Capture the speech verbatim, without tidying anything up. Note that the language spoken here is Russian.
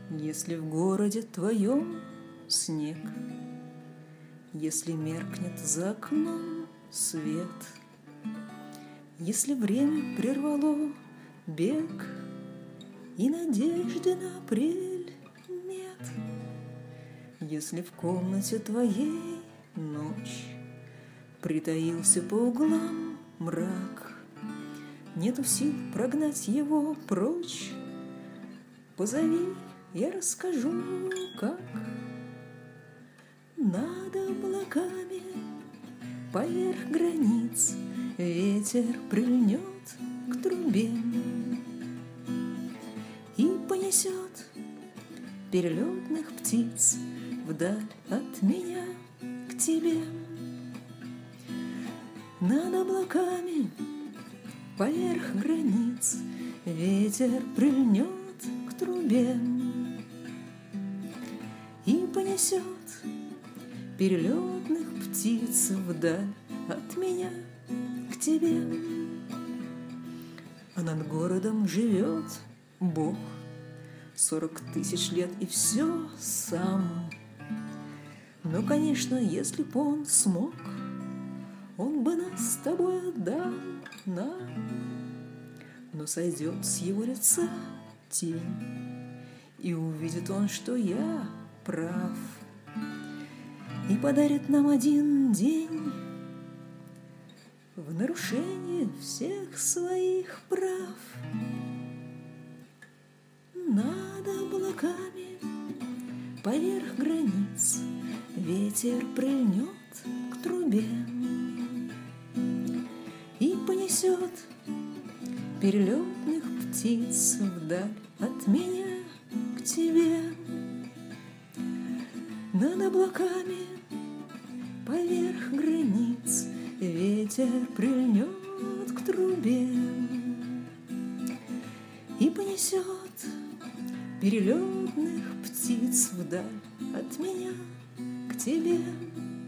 Если в городе твоем снег, если меркнет за окном свет, если время прервало бег и надежды на апрель нет, если в комнате твоей ночь, притаился по углам мрак, нету сил прогнать его прочь, позови, я расскажу, как. Над облаками поверх границ ветер прильнет к трубе и понесет перелетных птиц вдаль от меня к тебе. Над облаками поверх границ ветер прильнет к трубе и понесет перелетных птиц вдаль от меня к тебе. А над городом живет Бог сорок тысяч лет и все сам. Но, конечно, если б он смог, он бы нас с тобой отдал нам. Но сойдет с его лица тень, и увидит он, что я прав, и подарит нам один день в нарушение всех своих прав. Над облаками поверх границ ветер прильнет к трубе и понесет перелетных птиц вдаль от меня к тебе. Над облаками поверх границ ветер прильнет к трубе и понесет перелетных птиц вдаль от меня к тебе.